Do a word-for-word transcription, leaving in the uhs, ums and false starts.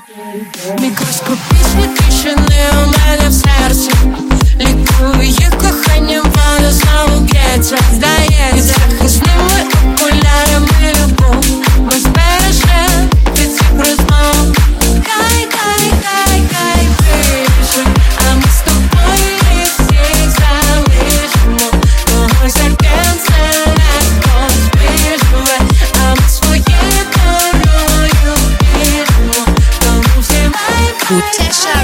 Мікроскопічні тріщини у мене в серці. Лікую їх коханням, воно знову б'ється. Здається, захисними окулярами любов ми збережем від цих розмов. Кай, кай, кай, кай, пише, а ми з тобою їх всіх залишимо. Когось серденце легко збіжує, а ми своєю дорогою біжимо. Тому всі Утеша